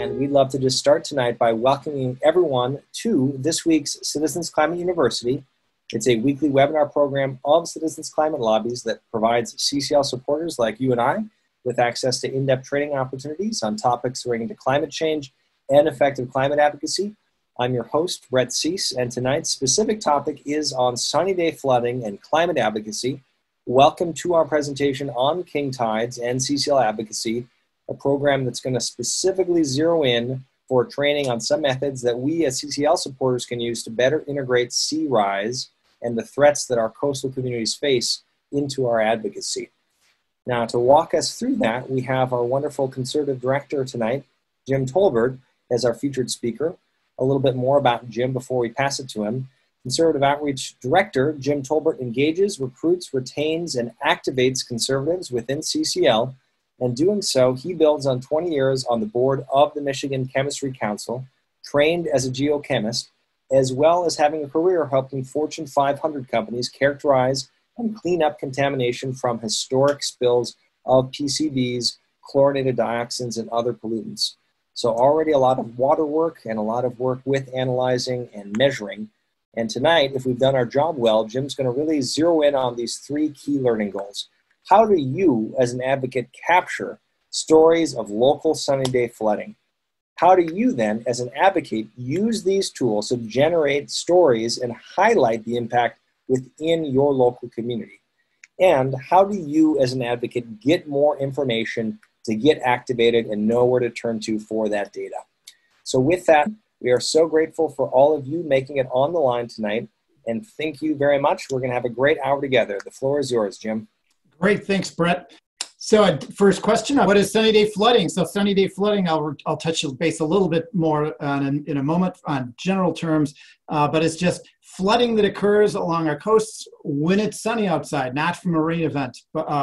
And we'd love to just start tonight by welcoming everyone to this week's Citizens Climate University. It's a weekly webinar program of Citizens Climate Lobbies that provides CCL supporters like you and I with access to in-depth training opportunities on topics relating to climate change and effective climate advocacy. I'm your host, Brett Cease, and tonight's specific topic is on sunny day flooding and climate advocacy. Welcome to our presentation on king tides and CCL advocacy, a program that's going to specifically zero in for training on some methods that we as CCL supporters can use to better integrate sea rise and the threats that our coastal communities face into our advocacy. Now, to walk us through that, we have our wonderful Conservative Director tonight, Jim Tolbert, as our featured speaker. A little bit more about Jim before we pass it to him. Conservative Outreach Director Jim Tolbert engages, recruits, retains, and activates conservatives within CCL. And doing so, he builds on 20 years on the board of the Michigan Chemistry Council, trained as a geochemist, as well as having a career helping Fortune 500 companies characterize and clean up contamination from historic spills of PCBs, chlorinated dioxins, and other pollutants. So already a lot of water work and a lot of work with analyzing and measuring. And tonight, if we've done our job well, Jim's going to really zero in on these three key learning goals. How do you, as an advocate, capture stories of local sunny day flooding? How do you then, as an advocate, use these tools to generate stories and highlight the impact within your local community? And how do you, as an advocate, get more information to get activated and know where to turn to for that data? So with that, we are so grateful for all of you making it on the line tonight. And thank you very much. We're going to have a great hour together. The floor is yours, Jim. Great, thanks, Brett. So first question, what is sunny day flooding? So sunny day flooding, I'll touch base a little bit more on in a moment on general terms, but it's just flooding that occurs along our coasts when it's sunny outside, not from a rain event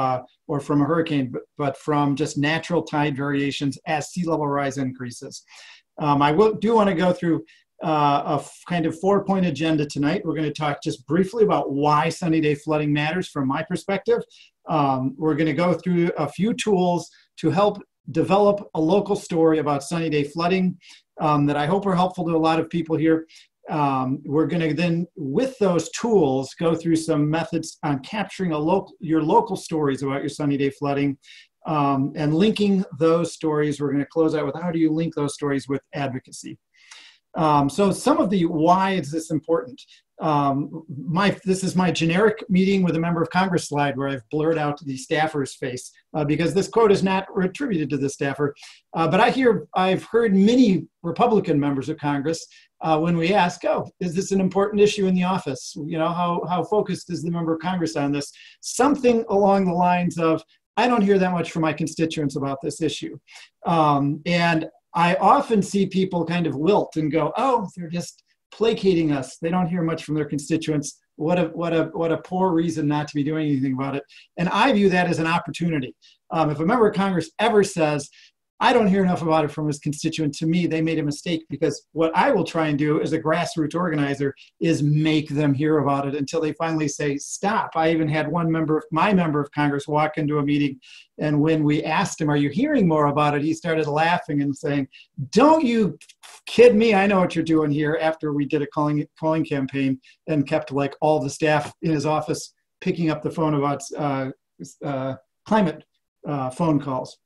or from a hurricane, but from just natural tide variations as sea level rise increases. I do want to go through a kind of 4-point agenda tonight. We're going to talk just briefly about why sunny day flooding matters from my perspective. We're going to go through a few tools to help develop a local story about sunny day flooding that I hope are helpful to a lot of people here. We're going to then, with those tools, go through some methods on capturing your local stories about your sunny day flooding and linking those stories. We're going to close out with how do you link those stories with advocacy. So some of the why is this important. This is my generic meeting with a member of Congress slide where I've blurred out the staffer's face because this quote is not attributed to the staffer. But I've heard many Republican members of Congress when we ask, is this an important issue in the office? You know, how focused is the member of Congress on this? Something along the lines of, I don't hear that much from my constituents about this issue. And I often see people kind of wilt and go, they're just placating us. They don't hear much from their constituents. What a poor reason not to be doing anything about it. And I view that as an opportunity. If a member of Congress ever says, I don't hear enough about it from his constituent, to me, they made a mistake, because what I will try and do as a grassroots organizer is make them hear about it until they finally say, stop. I even had my member of Congress walk into a meeting, and when we asked him, are you hearing more about it? He started laughing and saying, don't you kid me, I know what you're doing here, after we did a calling campaign and kept like all the staff in his office picking up the phone about climate phone calls.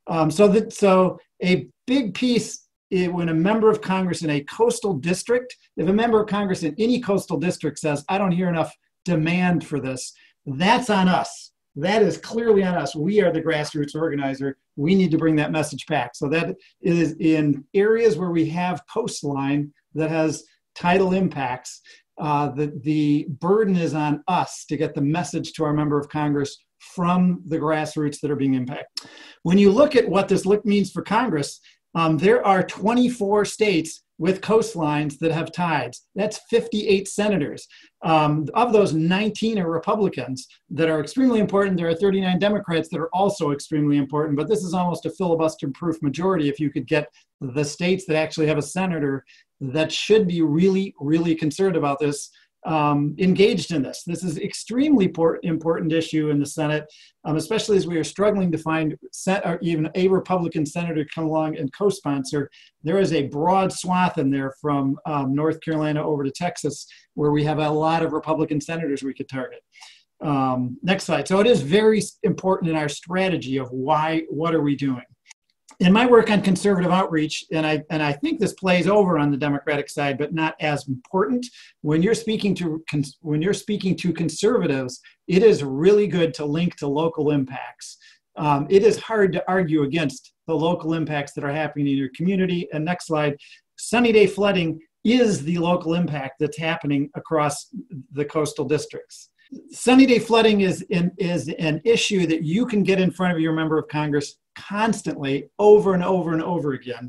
So a big piece, when a member of Congress in a coastal district, if a member of Congress in any coastal district says, I don't hear enough demand for this, that's on us. That is clearly on us. We are the grassroots organizer. We need to bring that message back. So that is in areas where we have coastline that has tidal impacts. The burden is on us to get the message to our member of Congress from the grassroots that are being impacted. When you look at what this means for Congress, there are 24 states with coastlines that have tides. That's 58 senators. Of those, 19 are Republicans that are extremely important. There are 39 Democrats that are also extremely important, but this is almost a filibuster-proof majority if you could get the states that actually have a senator that should be really, really concerned about this engaged in this. This is extremely important issue in the Senate, especially as we are struggling to find or even a Republican senator to come along and co-sponsor. There is a broad swath in there from North Carolina over to Texas, where we have a lot of Republican senators we could target. Next slide. So it is very important in our strategy of what are we doing? In my work on conservative outreach, and I think this plays over on the Democratic side, but not as important. When you're speaking to conservatives, it is really good to link to local impacts. It is hard to argue against the local impacts that are happening in your community. And next slide, sunny day flooding is the local impact that's happening across the coastal districts. Sunny day flooding is an issue that you can get in front of your member of Congress constantly, over and over and over again.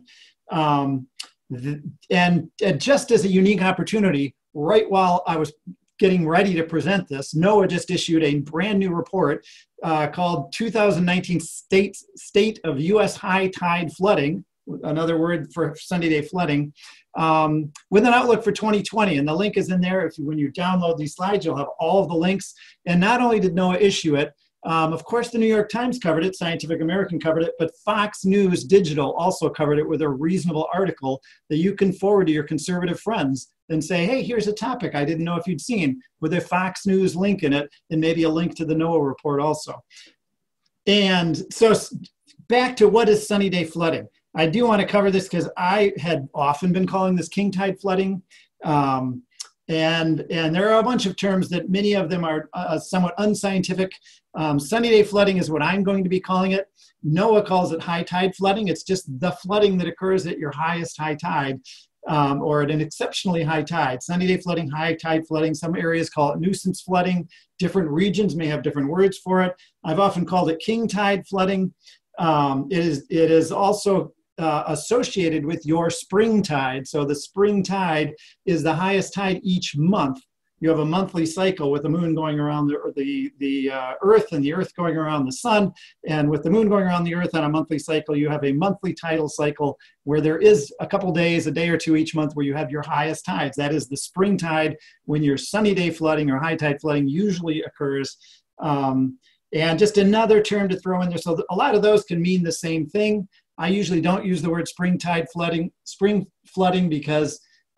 And just as a unique opportunity, right while I was getting ready to present this, NOAA just issued a brand new report called 2019 State of U.S. High Tide Flooding, another word for sunny day flooding, with an outlook for 2020. And the link is in there. When you download these slides, you'll have all of the links. And not only did NOAA issue it, of course, the New York Times covered it, Scientific American covered it, but Fox News Digital also covered it with a reasonable article that you can forward to your conservative friends and say, hey, here's a topic I didn't know if you'd seen, with a Fox News link in it, and maybe a link to the NOAA report also. And so back to what is sunny day flooding. I do want to cover this because I had often been calling this king tide flooding. And there are a bunch of terms that many of them are somewhat unscientific. Sunny day flooding is what I'm going to be calling it. NOAA calls it high tide flooding. It's just the flooding that occurs at your highest high tide or at an exceptionally high tide. Sunny day flooding, high tide flooding. Some areas call it nuisance flooding. Different regions may have different words for it. I've often called it king tide flooding. It is also associated with your spring tide. So the spring tide is the highest tide each month. You have a monthly cycle with the moon going around the Earth and the Earth going around the sun. And with the moon going around the Earth on a monthly cycle, you have a monthly tidal cycle where there is a couple days, a day or two each month where you have your highest tides. That is the spring tide, when your sunny day flooding or high tide flooding usually occurs. And just another term to throw in there. So a lot of those can mean the same thing. I usually don't use the word spring tide flooding because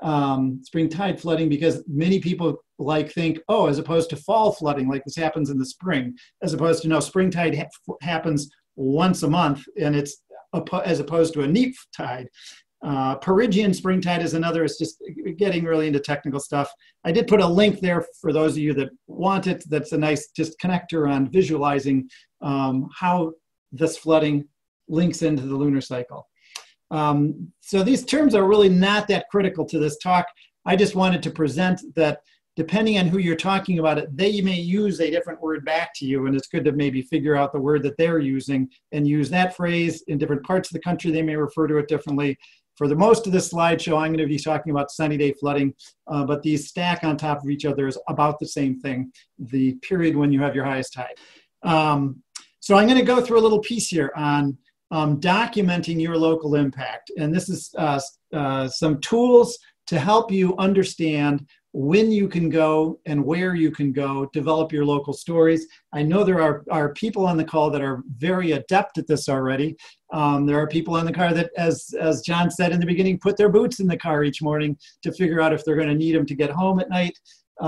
many people think, oh, as opposed to fall flooding, like this happens in the spring, as opposed to no, spring tide happens once a month, and it's as opposed to a neap tide. Perigean spring tide is another. It's just getting really into technical stuff. I did put a link there for those of you that want it. That's a nice just connector on visualizing how this flooding links into the lunar cycle. So these terms are really not that critical to this talk. I just wanted to present that depending on who you're talking about it, they may use a different word back to you, and it's good to maybe figure out the word that they're using and use that phrase. In different parts of the country, they may refer to it differently. For the most of this slideshow, I'm going to be talking about sunny day flooding, but these stack on top of each other is about the same thing, the period when you have your highest tide. So I'm going to go through a little piece here on documenting your local impact. And this is some tools to help you understand when you can go and where you can go, develop your local stories. I know there are people on the call that are very adept at this already. There are people on the car that, as John said in the beginning, put their boots in the car each morning to figure out if they're going to need them to get home at night.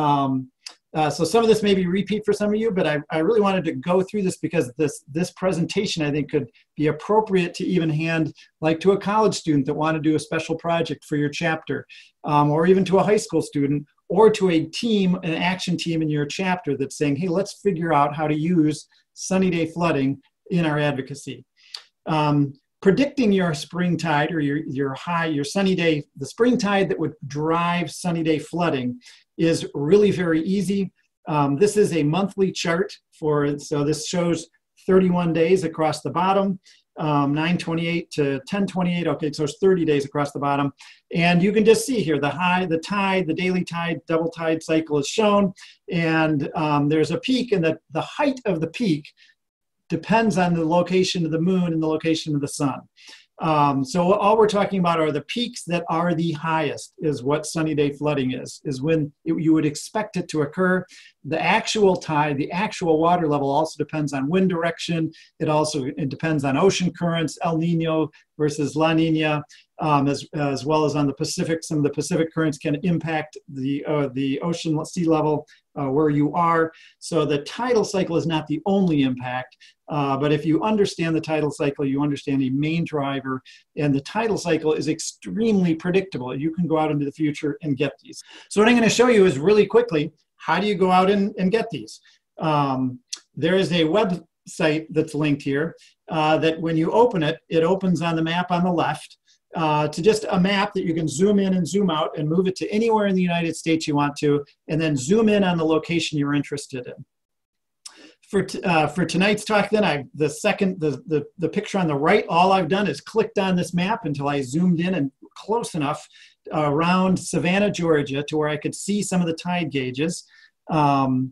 So some of this may be repeat for some of you, but I really wanted to go through this because this presentation, I think, could be appropriate to even hand like to a college student that want to do a special project for your chapter, or even to a high school student, or to a team, an action team in your chapter that's saying, hey, let's figure out how to use sunny day flooding in our advocacy. Predicting your spring tide or your sunny day, the spring tide that would drive sunny day flooding is really very easy. This is a monthly chart so this shows 31 days across the bottom, 9/28 to 10/28. Okay, so it's 30 days across the bottom. And you can just see here the tide, the daily tide, double tide cycle is shown. And there's a peak, and the height of the peak depends on the location of the moon and the location of the sun. So all we're talking about are the peaks that are the highest is what sunny day flooding is when you would expect it to occur. The actual tide, the actual water level also depends on wind direction. It depends on ocean currents, El Nino versus La Nina, as well as on the Pacific. Some of the Pacific currents can impact the ocean sea level where you are. So the tidal cycle is not the only impact. But if you understand the tidal cycle, you understand the main driver, and the tidal cycle is extremely predictable. You can go out into the future and get these. So what I'm going to show you is really quickly, how do you go out and get these? There is a website that's linked here that when you open it, it opens on the map on the left to just a map that you can zoom in and zoom out and move it to anywhere in the United States you want to, and then zoom in on the location you're interested in. For tonight's talk, then the picture on the right, all I've done is clicked on this map until I zoomed in and close enough around Savannah, Georgia, to where I could see some of the tide gauges. I'm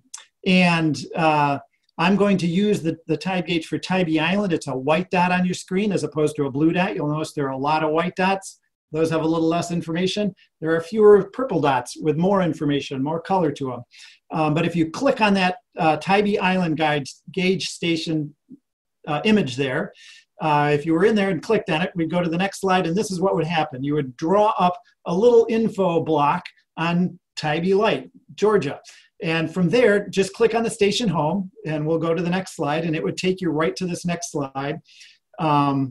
going to use the tide gauge for Tybee Island. It's a white dot on your screen as opposed to a blue dot. You'll notice there are a lot of white dots. Those have a little less information. There are fewer purple dots with more information, more color to them. But if you click on that Tybee Island gauge station image there, if you were in there and clicked on it, we'd go to the next slide, and this is what would happen. You would draw up a little info block on Tybee Light, Georgia. And from there, just click on the station home, and we'll go to the next slide, and it would take you right to this next slide. And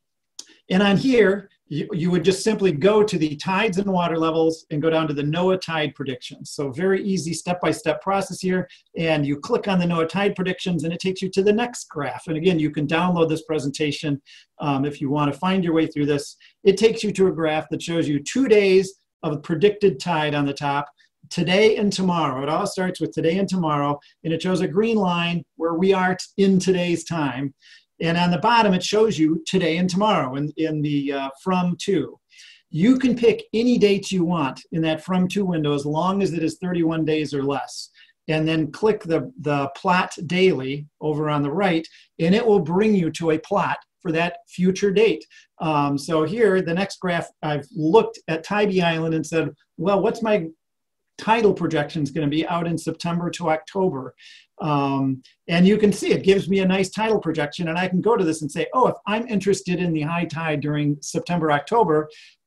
on here, you would just simply go to the tides and water levels and go down to the NOAA tide predictions. So very easy step-by-step process here. And you click on the NOAA tide predictions and it takes you to the next graph. And again, you can download this presentation if you want to find your way through this. It takes you to a graph that shows you 2 days of predicted tide on the top, today and tomorrow. It all starts with today and tomorrow. And it shows a green line where we are in today's time. And on the bottom, it shows you today and tomorrow in the from to. You can pick any dates you want in that from to window as long as it is 31 days or less. And then click the plot daily over on the right, and it will bring you to a plot for that future date. So here, the next graph, I've looked at Tybee Island and said, well, what's my tidal projections going to be out in September to October? And you can see it gives me a nice tidal projection, and I can go to this and say, oh, if I'm interested in the high tide during September, October,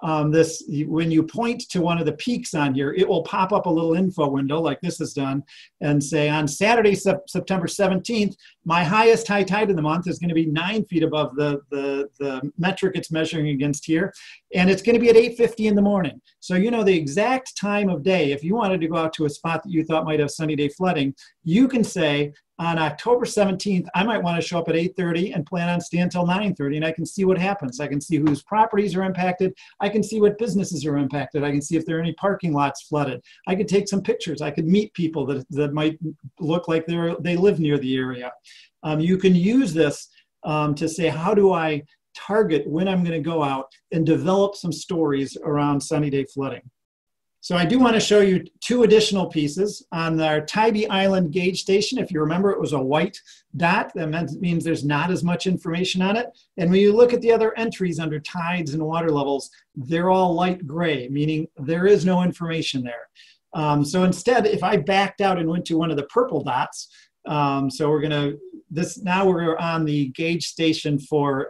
when you point to one of the peaks on here, it will pop up a little info window like this is done and say on Saturday, September 17th, my highest high tide of the month is going to be 9 feet above the metric it's measuring against here. And it's going to be at 8:50 in the morning. So you know the exact time of day. If you wanted to go out to a spot that you thought might have sunny day flooding, you can say, on October 17th, I might want to show up at 8:30 and plan on staying until 9:30, and I can see what happens. I can see whose properties are impacted. I can see what businesses are impacted. I can see if there are any parking lots flooded. I could take some pictures. I could meet people that might look like they live near the area. You can use this to say, how do I target when I'm going to go out and develop some stories around sunny day flooding? So I do want to show you 2 additional pieces on our Tybee Island gauge station. If you remember, it was a white dot. That means there's not as much information on it. And when you look at the other entries under tides and water levels, they're all light gray, meaning there is no information there. So instead, if I backed out and went to one of the purple dots, so now we're on the gauge station for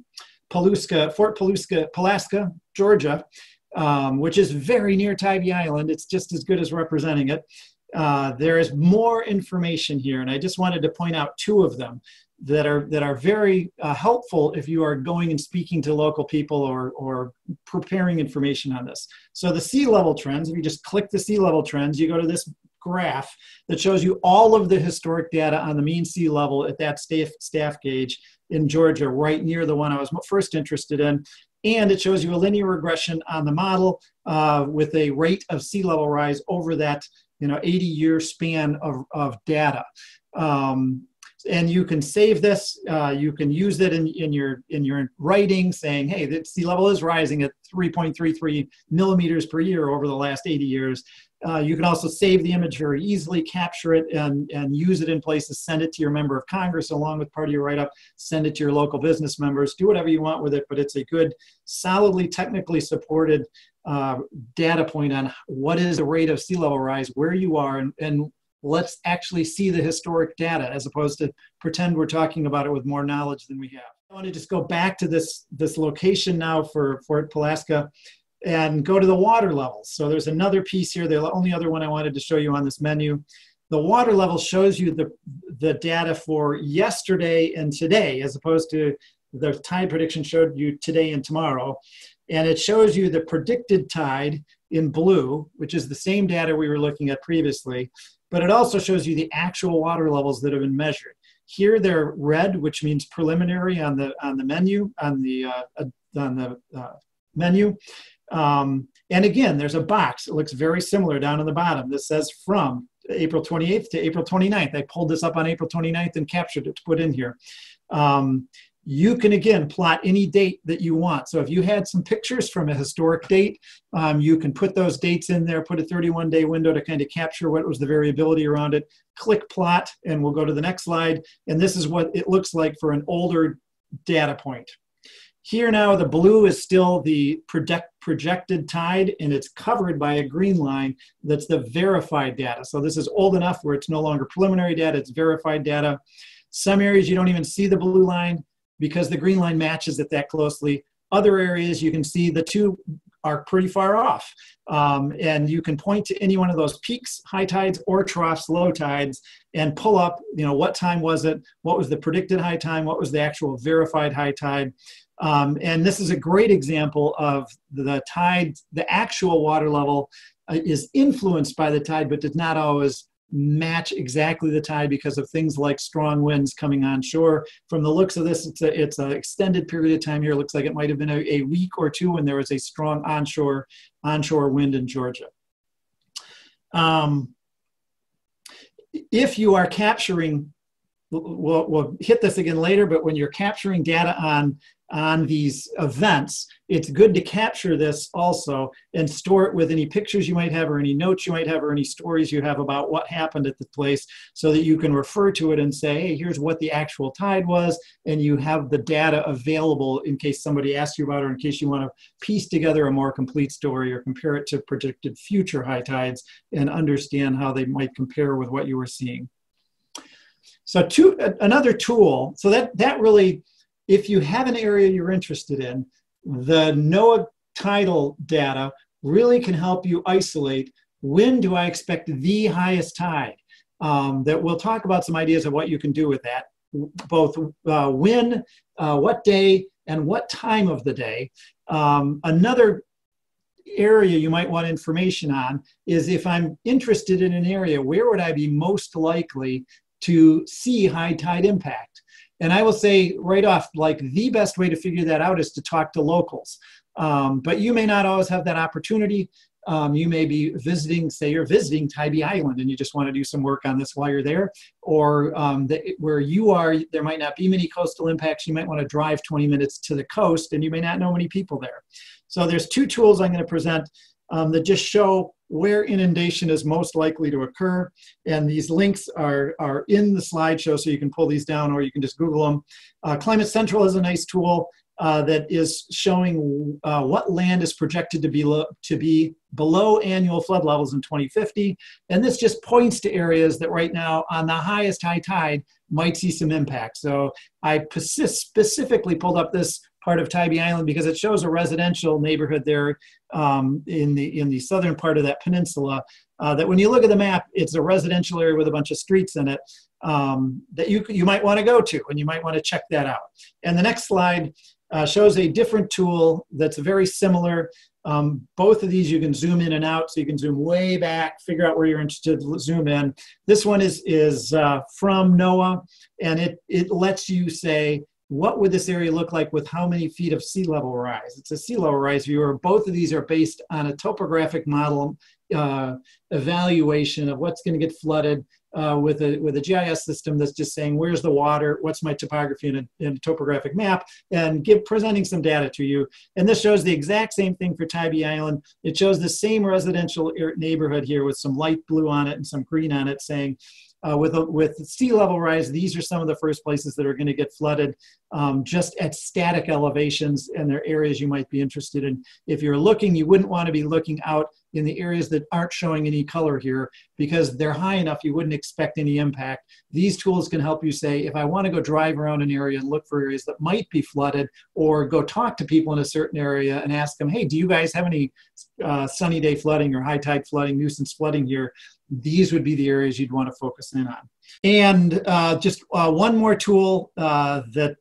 Fort Pulaska, Georgia. Which is very near Tybee Island. It's just as good as representing it. There is more information here, and I just wanted to point out 2 of them that are very helpful if you are going and speaking to local people or preparing information on this. So the sea level trends, if you just click the sea level trends, you go to this graph that shows you all of the historic data on the mean sea level at that staff gauge in Georgia, right near the one I was first interested in. And it shows you a linear regression on the model with a rate of sea level rise over that 80-year span of data. And you can save this. You can use it in your writing, saying, hey, the sea level is rising at 3.33 millimeters per year over the last 80 years. You can also save the image very easily, capture it, and use it in places. Send it to your member of Congress along with part of your write-up. Send it to your local business members. Do whatever you want with it, but it's a good, solidly technically supported data point on what is the rate of sea level rise, where you are, and let's actually see the historic data as opposed to pretend we're talking about it with more knowledge than we have. I want to just go back to this location now for Fort Pulaski and go to the water levels. So there's another piece here, the only other one I wanted to show you on this menu. The water level shows you the data for yesterday and today, as opposed to the tide prediction showed you today and tomorrow. And it shows you the predicted tide in blue, which is the same data we were looking at previously, but it also shows you the actual water levels that have been measured. Here they're red, which means preliminary on the menu, menu. And again, there's a box. It looks very similar down on the bottom. This says from April 28th to April 29th. I pulled this up on April 29th and captured it to put in here. You can, again, plot any date that you want. So if you had some pictures from a historic date, you can put those dates in there, put a 31-day window to kind of capture what was the variability around it. Click plot, and we'll go to the next slide. And this is what it looks like for an older data point. Here now, the blue is still the projected tide, and it's covered by a green line that's the verified data. So this is old enough where it's no longer preliminary data, it's verified data. Some areas you don't even see the blue line because the green line matches it that closely. Other areas you can see the two are pretty far off. And you can point to any one of those peaks, high tides, or troughs, low tides, and pull up, what time was it? What was the predicted high time? What was the actual verified high tide? And this is a great example of the tide, the actual water level is influenced by the tide, but does not always match exactly the tide because of things like strong winds coming onshore. From the looks of this, it's an extended period of time here. It looks like it might have been a week or two when there was a strong onshore wind in Georgia. If you are capturing, we'll hit this again later, but when you're capturing data on these events, it's good to capture this also and store it with any pictures you might have or any notes you might have or any stories you have about what happened at the place so that you can refer to it and say, hey, here's what the actual tide was, and you have the data available in case somebody asks you about it or in case you want to piece together a more complete story or compare it to predicted future high tides and understand how they might compare with what you were seeing. So another tool, so that really, if you have an area you're interested in, the NOAA tidal data really can help you isolate when do I expect the highest tide. That we'll talk about some ideas of what you can do with that, both when, what day, and what time of the day. Another area you might want information on is if I'm interested in an area, where would I be most likely to see high tide impact? And I will say right off, like the best way to figure that out is to talk to locals. But you may not always have that opportunity. You may be visiting, say you're visiting Tybee Island and you just want to do some work on this while you're there. Or where you are, there might not be many coastal impacts. You might want to drive 20 minutes to the coast and you may not know many people there. So there's two tools I'm going to present that just show where inundation is most likely to occur. And these links are in the slideshow, so you can pull these down or you can just Google them. Climate Central is a nice tool that is showing what land is projected to be below annual flood levels in 2050. And this just points to areas that right now on the highest high tide might see some impact. So I specifically pulled up this part of Tybee Island because it shows a residential neighborhood there in the southern part of that peninsula. That when you look at the map, it's a residential area with a bunch of streets in it that you might want to go to, and you might want to check that out. And the next slide shows a different tool that's very similar. Both of these you can zoom in and out, so you can zoom way back, figure out where you're interested, zoom in. This one is from NOAA, and it lets you say, what would this area look like with how many feet of sea level rise? It's a sea level rise viewer. Both of these are based on a topographic model evaluation of what's going to get flooded with a GIS system that's just saying, where's the water, what's my topography in a topographic map, and presenting some data to you. And this shows the exact same thing for Tybee Island. It shows the same residential neighborhood here with some light blue on it and some green on it, saying, with sea level rise, these are some of the first places that are going to get flooded, just at static elevations, and they're areas you might be interested in. If you're looking, you wouldn't want to be looking out in the areas that aren't showing any color here, because they're high enough you wouldn't expect any impact. These tools can help you say, if I want to go drive around an area and look for areas that might be flooded, or go talk to people in a certain area and ask them, hey, do you guys have any sunny day flooding or high tide flooding, nuisance flooding here? These would be the areas you'd want to focus in on. And just one more tool that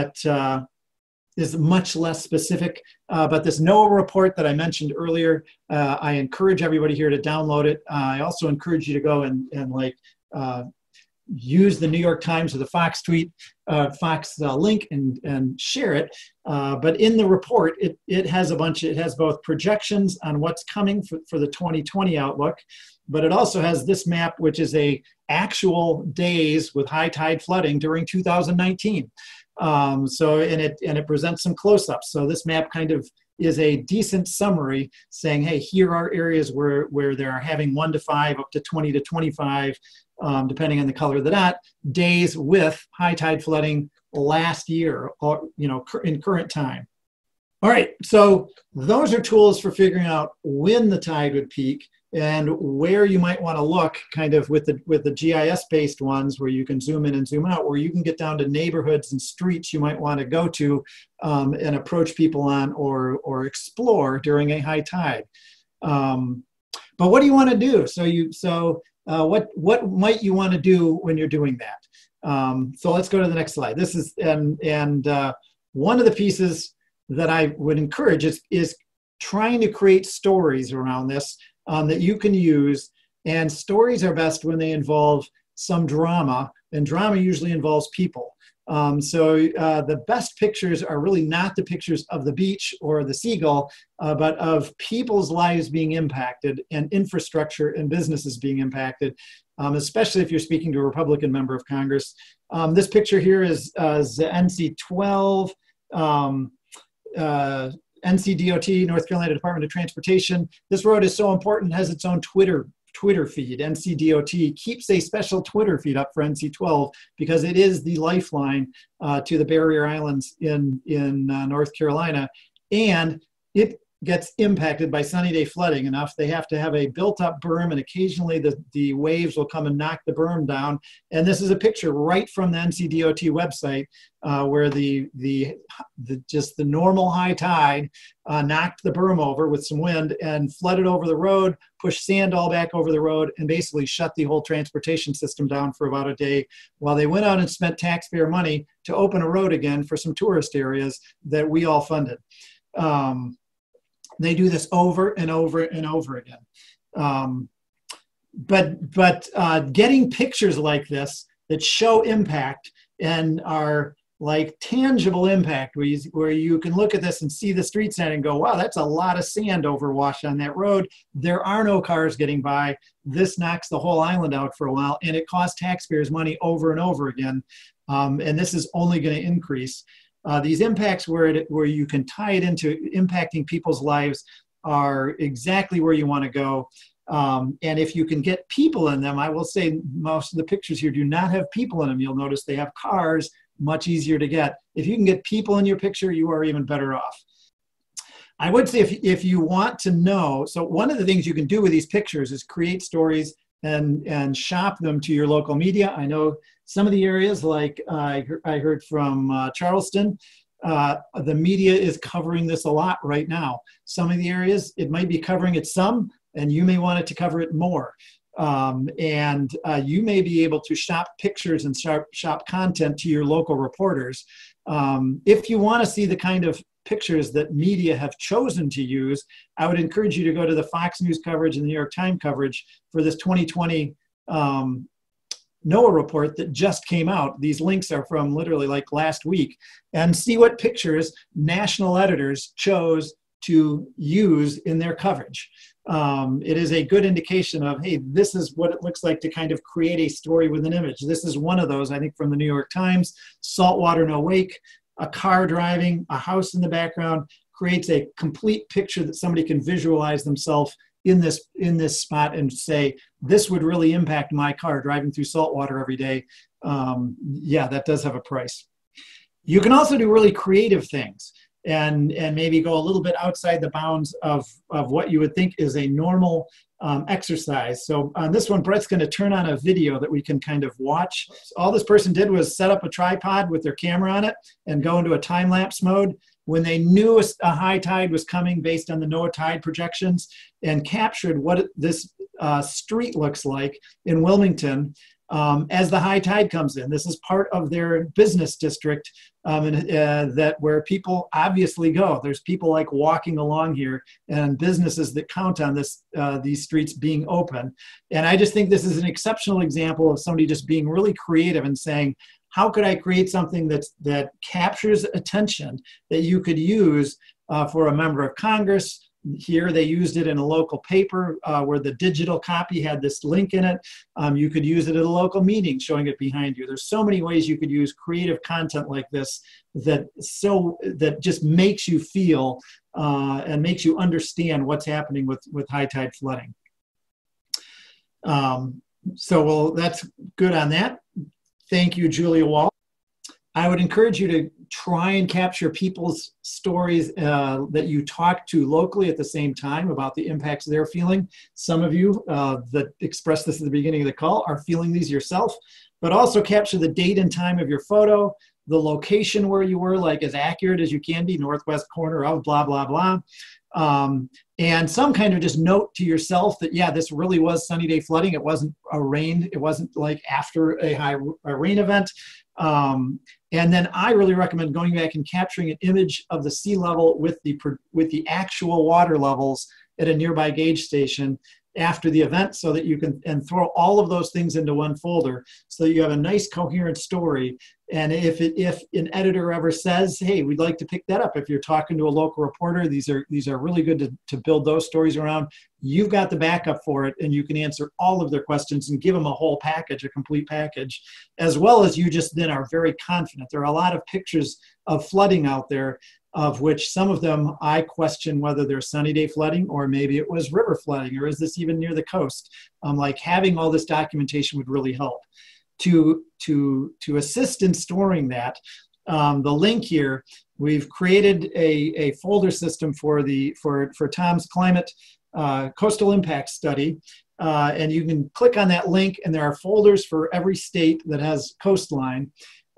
is much less specific, but this NOAA report that I mentioned earlier, I encourage everybody here to download it. I also encourage you to go and use the New York Times or the Fox tweet, Fox link and share it. But in the report, it has both projections on what's coming for the 2020 outlook, but it also has this map, which is a actual days with high tide flooding during 2019. And it presents some close-ups. So this map kind of is a decent summary saying, hey, here are areas where they're having 1 to 5, up to 20 to 25, depending on the color of the dot, days with high tide flooding last year, or in current time. All right, so those are tools for figuring out when the tide would peak and where you might want to look, kind of with the GIS-based ones, where you can zoom in and zoom out, where you can get down to neighborhoods and streets you might want to go to and approach people on or explore during a high tide. But what do you want to do? What might you want to do when you're doing that? So let's go to the next slide. This is one of the pieces that I would encourage is trying to create stories around this that you can use. And stories are best when they involve some drama, and drama usually involves people. The best pictures are really not the pictures of the beach or the seagull, but of people's lives being impacted and infrastructure and businesses being impacted, especially if you're speaking to a Republican member of Congress. This picture here is NC-12, NCDOT, North Carolina Department of Transportation. This road is so important, has its own Twitter feed. NCDOT keeps a special Twitter feed up for NC-12 because it is the lifeline to the Barrier Islands in North Carolina, and it gets impacted by sunny day flooding enough. They have to have a built-up berm, and occasionally the waves will come and knock the berm down. And this is a picture right from the NCDOT website where just the normal high tide knocked the berm over with some wind and flooded over the road, pushed sand all back over the road, and basically shut the whole transportation system down for about a day while they went out and spent taxpayer money to open a road again for some tourist areas that we all funded. They do this over and over and over again. But getting pictures like this that show impact and are like tangible impact, where you can look at this and see the street sign and go, wow, that's a lot of sand overwashed on that road. There are no cars getting by. This knocks the whole island out for a while, and it costs taxpayers money over and over again. And this is only going to increase. These impacts where you can tie it into impacting people's lives are exactly where you want to go. And if you can get people in them, I will say most of the pictures here do not have people in them. You'll notice they have cars, much easier to get. If you can get people in your picture, you are even better off. I would say if you want to know, so one of the things you can do with these pictures is create stories and shop them to your local media. I know some of the areas, like I heard from Charleston, the media is covering this a lot right now. Some of the areas, it might be covering it some, and you may want it to cover it more. You may be able to shop pictures and shop content to your local reporters. If you want to see the kind of pictures that media have chosen to use, I would encourage you to go to the Fox News coverage and the New York Times coverage for this 2020 NOAA report that just came out. These links are from literally like last week, and see what pictures national editors chose to use in their coverage. It is a good indication of, hey, this is what it looks like to kind of create a story with an image. This is one of those, I think, from the New York Times. Saltwater, no wake, a car driving, a house in the background, creates a complete picture that somebody can visualize themselves in this spot and say, this would really impact my car driving through saltwater every day. Yeah, that does have a price. You can also do really creative things and maybe go a little bit outside the bounds of what you would think is a normal exercise. So on this one, Brett's going to turn on a video that we can kind of watch. All this person did was set up a tripod with their camera on it and go into a time-lapse mode when they knew a high tide was coming based on the NOAA tide projections, and captured what this street looks like in Wilmington as the high tide comes in. This is part of their business district that where people obviously go. There's people like walking along here and businesses that count on these streets being open. And I just think this is an exceptional example of somebody just being really creative and saying, how could I create something that captures attention that you could use for a member of Congress? Here they used it in a local paper where the digital copy had this link in it. You could use it at a local meeting, showing it behind you. There's so many ways you could use creative content like this that just makes you feel and makes you understand what's happening with high tide flooding. So that's good on that. Thank you, Julia Wall. I would encourage you to try and capture people's stories that you talk to locally at the same time about the impacts they're feeling. Some of you that expressed this at the beginning of the call are feeling these yourself, but also capture the date and time of your photo, the location where you were, like as accurate as you can be, northwest corner of blah, blah, blah. And some kind of just note to yourself that, yeah, this really was sunny day flooding. It wasn't a rain. It wasn't like after a rain event. And then I really recommend going back and capturing an image of the sea level with the actual water levels at a nearby gauge station after the event, so that you can throw all of those things into one folder so that you have a nice coherent story. And if an editor ever says, hey, we'd like to pick that up, if you're talking to a local reporter, these are really good to build those stories around. You've got the backup for it, and you can answer all of their questions and give them a whole package, a complete package, as well as you just then are very confident. There are a lot of pictures of flooding out there, of which some of them I question whether they're sunny day flooding or maybe it was river flooding, or is this even near the coast? Like having all this documentation would really help. To assist in storing that, the link here, we've created a folder system for Tom's climate coastal impact study. And you can click on that link, and there are folders for every state that has coastline.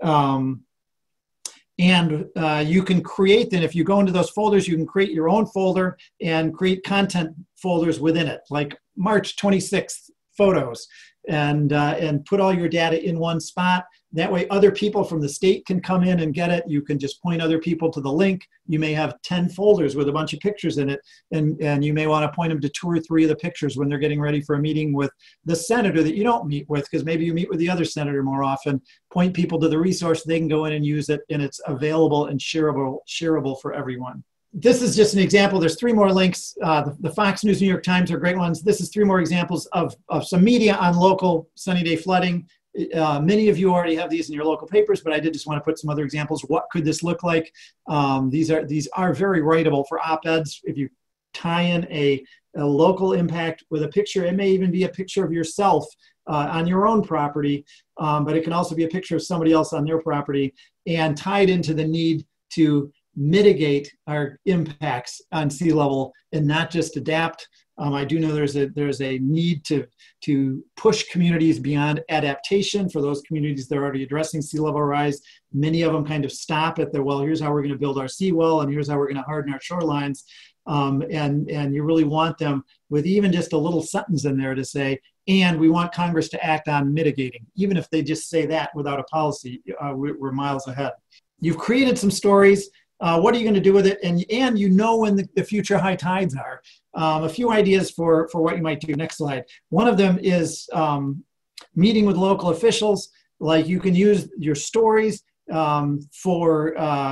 And you can create, then if you go into those folders, you can create your own folder and create content folders within it, like March 26th photos, and put all your data in one spot. That way other people from the state can come in and get it. You can just point other people to the link. You may have 10 folders with a bunch of pictures in it, and you may want to point them to 2 or 3 of the pictures when they're getting ready for a meeting with the senator that you don't meet with, because maybe you meet with the other senator more often. Point people to the resource, they can go in and use it, and it's available and shareable for everyone. This is just an example. There's 3 more links. The Fox News, New York Times are great ones. This is 3 more examples of some media on local sunny day flooding. Many of you already have these in your local papers, but I did just want to put some other examples. What could this look like? These are very writable for op-eds. If you tie in a local impact with a picture, it may even be a picture of yourself on your own property, but it can also be a picture of somebody else on their property, and tied into the need to mitigate our impacts on sea level and not just adapt. I do know there's a need to push communities beyond adaptation. For those communities that are already addressing sea level rise, many of them kind of stop at well, here's how we're going to build our seawall, and here's how we're going to harden our shorelines. And you really want them with even just a little sentence in there to say, and we want Congress to act on mitigating. Even if they just say that without a policy, we're miles ahead. You've created some stories. What are you going to do with it? And you know when the future high tides are. A few ideas for what you might do. Next slide. One of them is meeting with local officials. Like, you can use your stories for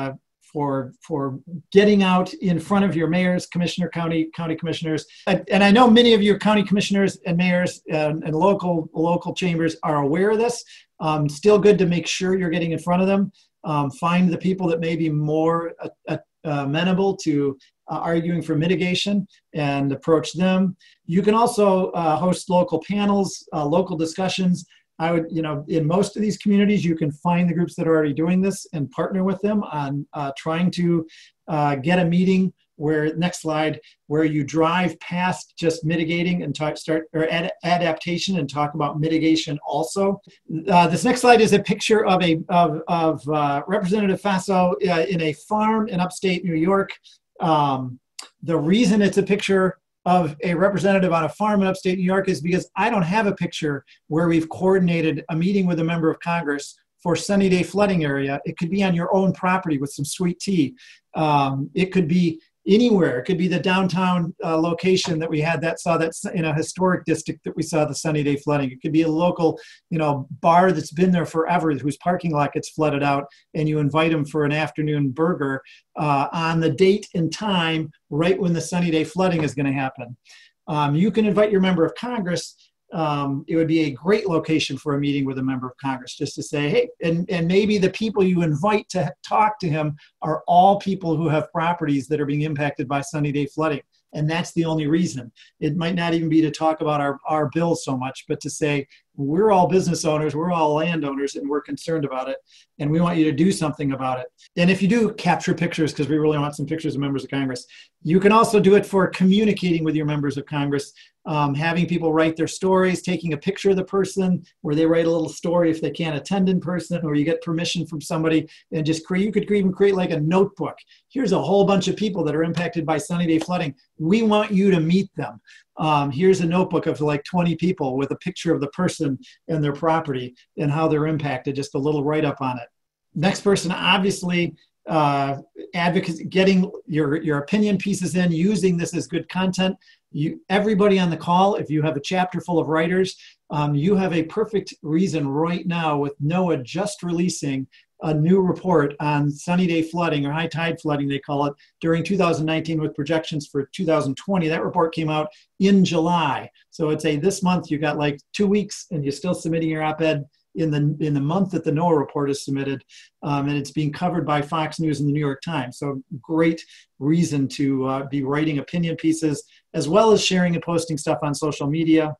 for getting out in front of your mayors, county commissioners. And I know many of your county commissioners and mayors and local chambers are aware of this. Still good to make sure you're getting in front of them. Find the people that may be more amenable to arguing for mitigation and approach them. You can also host local panels, local discussions. I would, in most of these communities, you can find the groups that are already doing this and partner with them on trying to get a meeting next slide, where you drive past just mitigating and adaptation and talk about mitigation also. This next slide is a picture of Representative Faso in a farm in upstate New York. The reason it's a picture of a representative on a farm in upstate New York is because I don't have a picture where we've coordinated a meeting with a member of Congress for sunny day flooding area. It could be on your own property with some sweet tea. It could be anywhere. It could be the downtown location that we had saw that in a historic district that we saw the sunny day flooding. It could be a local, bar that's been there forever, whose parking lot gets flooded out, and you invite them for an afternoon burger on the date and time right when the sunny day flooding is going to happen. You can invite your member of Congress. It would be a great location for a meeting with a member of Congress, just to say, hey, and maybe the people you invite to talk to him are all people who have properties that are being impacted by sunny day flooding. And that's the only reason. It might not even be to talk about our bills so much, but to say, we're all business owners, we're all landowners, and we're concerned about it, and we want you to do something about it. And if you do capture pictures, because we really want some pictures of members of Congress, you can also do it for communicating with your members of Congress, having people write their stories, taking a picture of the person, where they write a little story if they can't attend in person, or you get permission from somebody, and you could even create like a notebook. Here's a whole bunch of people that are impacted by sunny day flooding. We want you to meet them. Here's a notebook of like 20 people with a picture of the person and their property and how they're impacted, just a little write-up on it. Next person, obviously, advocacy, getting your opinion pieces in, using this as good content. Everybody on the call, if you have a chapter full of writers, you have a perfect reason right now with NOAA just releasing a new report on sunny day flooding, or high tide flooding, they call it, during 2019 with projections for 2020. That report came out in July. So it's this month, you got like 2 weeks and you're still submitting your op-ed in the month that the NOAA report is submitted. And it's being covered by Fox News and the New York Times. So great reason to be writing opinion pieces, as well as sharing and posting stuff on social media.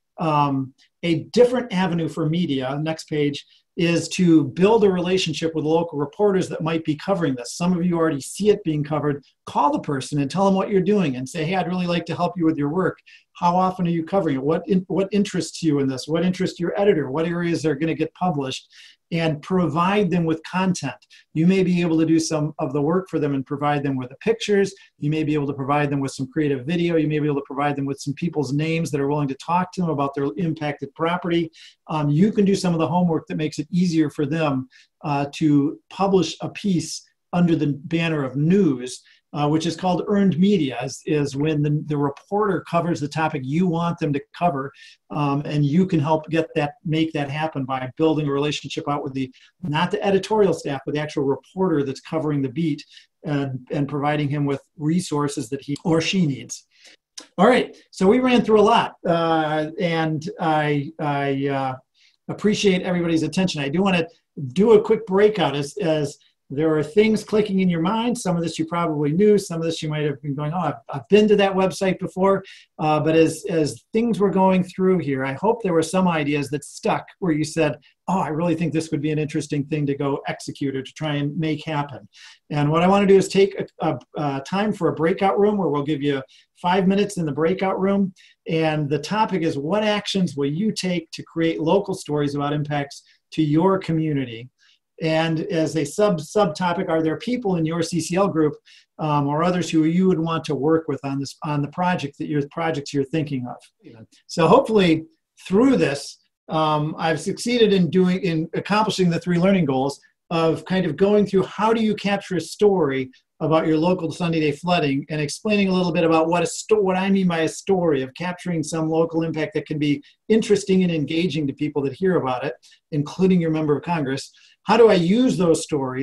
A different avenue for media, next page, is to build a relationship with local reporters that might be covering this. Some of you already see it being covered. Call the person and tell them what you're doing and say, hey, I'd really like to help you with your work. How often are you covering it? What interests you in this? What interests your editor? What areas are going to get published? And provide them with content. You may be able to do some of the work for them and provide them with the pictures. You may be able to provide them with some creative video. You may be able to provide them with some people's names that are willing to talk to them about their impacted property. You can do some of the homework that makes it easier for them to publish a piece under the banner of news, which is called earned media, is when the reporter covers the topic you want them to cover, and you can help make that happen by building a relationship out with not the editorial staff, but the actual reporter that's covering the beat, and providing him with resources that he or she needs. All right, so we ran through a lot, and I appreciate everybody's attention. I do want to do a quick breakout as there are things clicking in your mind. Some of this you probably knew. Some of this you might have been going, oh, I've been to that website before. But as things were going through here, I hope there were some ideas that stuck where you said, oh, I really think this would be an interesting thing to go execute or to try and make happen. And what I want to do is take a time for a breakout room where we'll give you 5 minutes in the breakout room. And the topic is, what actions will you take to create local stories about impacts to your community? And as a subtopic, are there people in your CCL group or others who you would want to work with on the projects you're thinking of? So hopefully through this, I've succeeded in accomplishing the 3 learning goals of kind of going through how do you capture a story about your local sunny day flooding, and explaining a little bit about what I mean by a story, of capturing some local impact that can be interesting and engaging to people that hear about it, including your member of Congress. How do I use those stories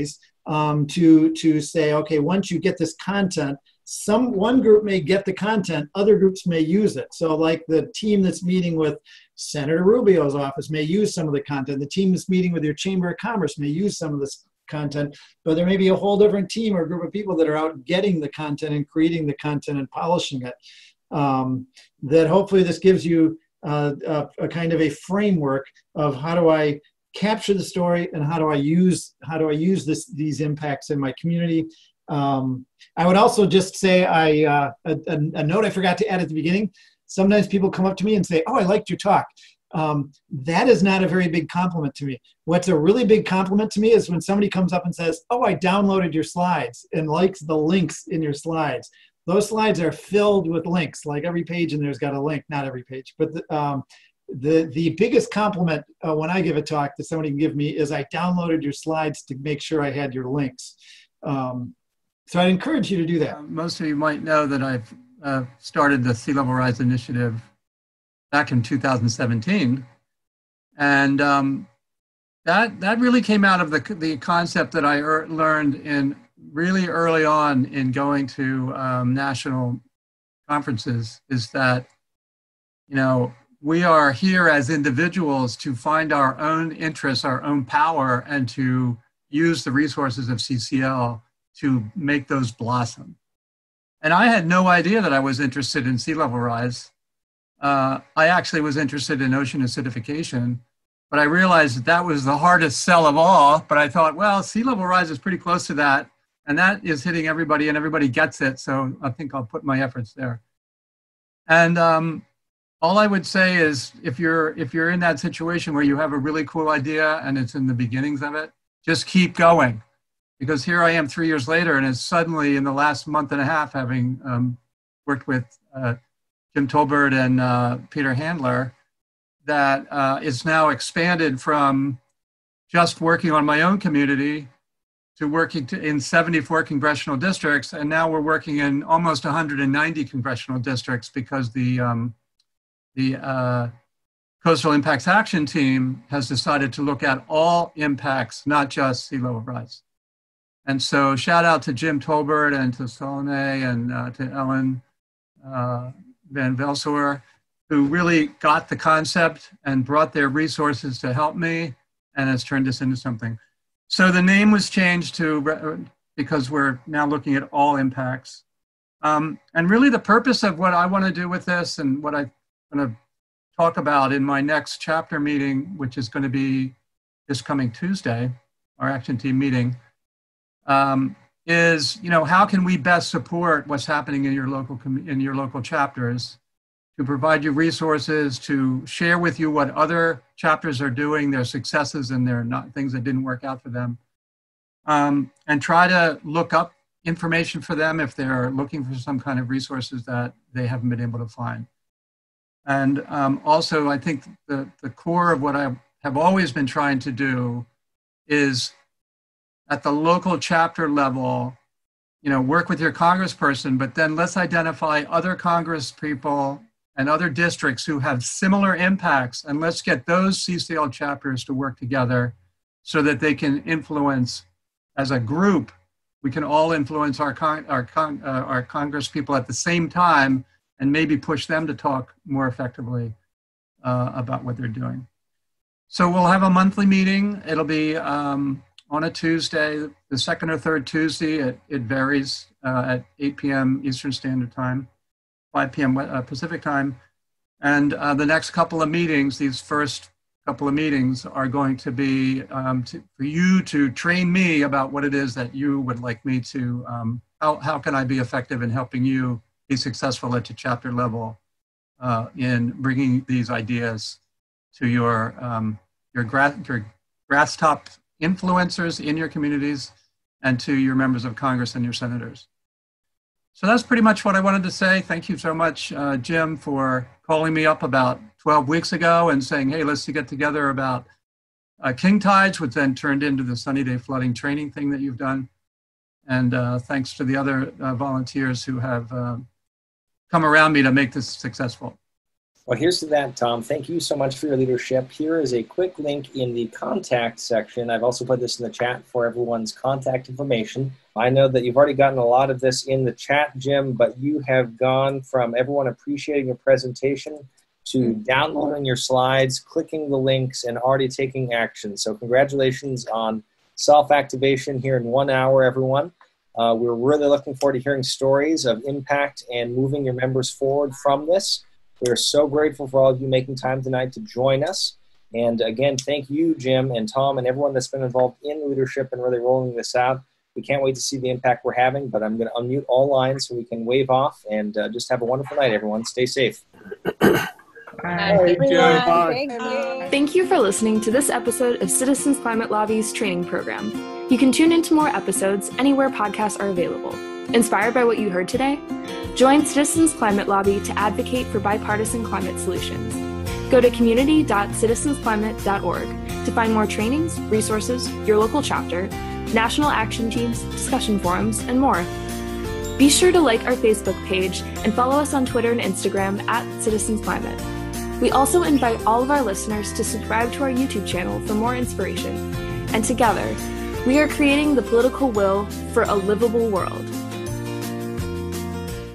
to say, okay, once you get this content, one group may get the content, other groups may use it. So like the team that's meeting with Senator Rubio's office may use some of the content. The team that's meeting with your Chamber of Commerce may use some of this content, but there may be a whole different team or group of people that are out getting the content and creating the content and polishing it. That hopefully this gives you a kind of a framework of how do I capture the story and how do I use these impacts in my community. I would also just say a note I forgot to add at the beginning. Sometimes people come up to me and say, "Oh, I liked your talk." That is not a very big compliment to me. What's a really big compliment to me is when somebody comes up and says, "Oh, I downloaded your slides," and likes the links in your slides. Those slides are filled with links. Like every page in there's got a link. Not every page, but the biggest compliment when I give a talk that somebody can give me is I downloaded your slides to make sure I had your links. So I'd encourage you to do that. Most of you might know that I've started the Sea Level Rise Initiative back in 2017. And that really came out of the concept that I learned in really early on in going to national conferences, is that, we are here as individuals to find our own interests, our own power, and to use the resources of CCL to make those blossom. And I had no idea that I was interested in sea level rise. I actually was interested in ocean acidification, but I realized that was the hardest sell of all. But I thought, well, sea level rise is pretty close to that, and that is hitting everybody, and everybody gets it. So I think I'll put my efforts there. And all I would say is, if you're in that situation where you have a really cool idea and it's in the beginnings of it, just keep going. Because here I am 3 years later, and it's suddenly in the last month and a half, having worked with Jim Tolbert and Peter Handler, that it's now expanded from just working on my own community to working in 74 congressional districts. And now we're working in almost 190 congressional districts, because the Coastal Impacts Action Team has decided to look at all impacts, not just sea level rise. And so shout out to Jim Tolbert and to Salome and to Ellen Van Velsoer, who really got the concept and brought their resources to help me, and has turned this into something. So the name was changed because we're now looking at all impacts. And really the purpose of what I want to do with this, and what I'm going to talk about in my next chapter meeting, which is going to be this coming Tuesday, our action team meeting, is, how can we best support what's happening in your local chapters, to provide you resources, to share with you what other chapters are doing, their successes and their things that didn't work out for them, and try to look up information for them if they're looking for some kind of resources that they haven't been able to find. And also, I think the core of what I have always been trying to do is, at the local chapter level, work with your congressperson, but then let's identify other congress people and other districts who have similar impacts, and let's get those CCL chapters to work together so that they can influence, as a group, we can all influence our congress people at the same time, and maybe push them to talk more effectively about what they're doing. So we'll have a monthly meeting. It'll be on a Tuesday, the second or third Tuesday. It varies at 8 p.m. Eastern Standard Time, 5 p.m. Pacific Time. And the next couple of meetings, these first couple of meetings, are going to be for you to train me about what it is that you would like me to, how can I be effective in helping you be successful at the chapter level in bringing these ideas to your grass top influencers in your communities, and to your members of Congress and your senators. So that's pretty much what I wanted to say. Thank you so much, Jim, for calling me up about 12 weeks ago and saying, hey, let's get together about king tides, which then turned into the Sunny Day Flooding training thing that you've done. And thanks to the other volunteers who have come around me to make this successful. Well, here's to that, Tom. Thank you so much for your leadership. Here is a quick link in the contact section. I've also put this in the chat for everyone's contact information. I know that you've already gotten a lot of this in the chat, Jim, but you have gone from everyone appreciating your presentation to downloading your slides, clicking the links, and already taking action. So congratulations on self-activation here in 1 hour, everyone. We're really looking forward to hearing stories of impact and moving your members forward from this. We're so grateful for all of you making time tonight to join us. And again, thank you, Jim and Tom, and everyone that's been involved in leadership and really rolling this out. We can't wait to see the impact we're having, but I'm going to unmute all lines so we can wave off and just have a wonderful night, everyone. Stay safe. Thank you. Thank you for listening to this episode of Citizens Climate Lobby's training program. You can tune into more episodes anywhere podcasts are available. Inspired by what you heard today? Join Citizens Climate Lobby to advocate for bipartisan climate solutions. Go to community.citizensclimate.org to find more trainings, resources, your local chapter, national action teams, discussion forums, and more. Be sure to like our Facebook page and follow us on Twitter and Instagram @CitizensClimate. We also invite all of our listeners to subscribe to our YouTube channel for more inspiration. And together, we are creating the political will for a livable world.